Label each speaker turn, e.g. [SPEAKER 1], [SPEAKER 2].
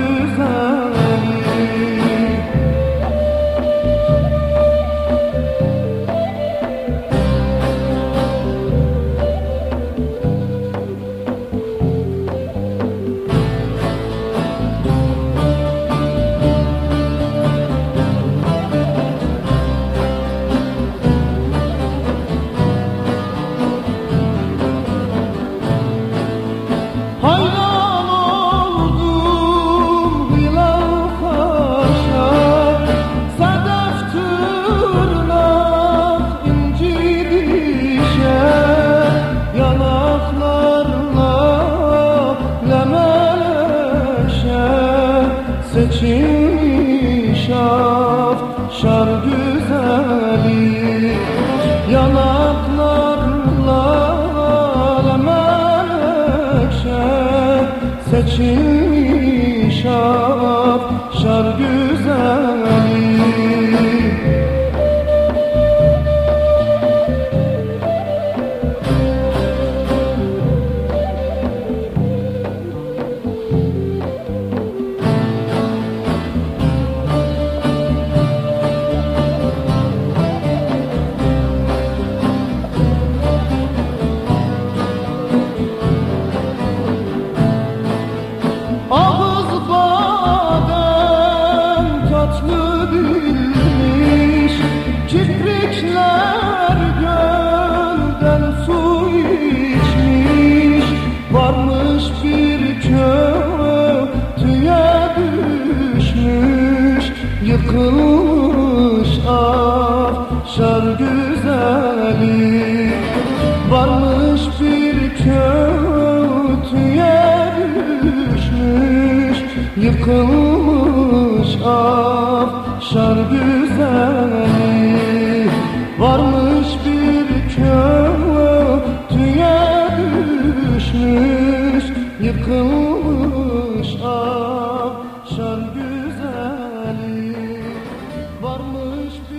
[SPEAKER 1] güzeli. Hayran oldum hilal kaşa, sedef tırnak inci dişe, yanaklarla lemeleşe, seçilmiş afşar güzeli. Yanaklarla seçilmiş afşar güzeli. Ağız badem tatlı dilmiş, kiprikler gölden su içmiş. Varmış bir kötüye düşmüş, yıkılmış afşar güzeli. Varmış bir kötüye düşmüş, yıkılmış afşar güzeli. Varmış bir kötüye düşmüş, yıkılmış afşar güzeli. Varmış